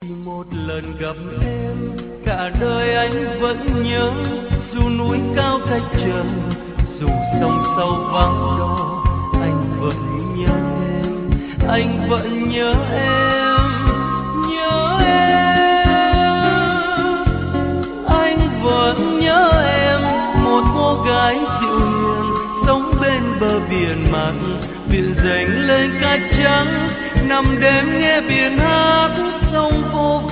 Một lần gặp em, cả đời anh vẫn nhớ, dù núi cao cách trời, dù sông sâu vắng đo, anh vẫn nhớ em, anh vẫn nhớ em, nhớ em. Anh vẫn nhớ em, một cô gái dịu hiền, sống bên bờ biển mặn, biển dành lên cát trắng, nằm đêm nghe biển hát sông vô